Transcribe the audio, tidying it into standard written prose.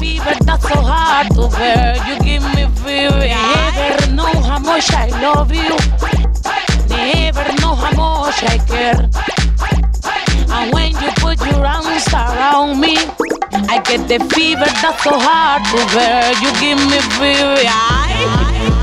fever that's so hard to bear. You give me fever. Never know how much I love you. Never know how much I care. And when you put your arms around me, I get the fever that's so hard to bear. You give me fever.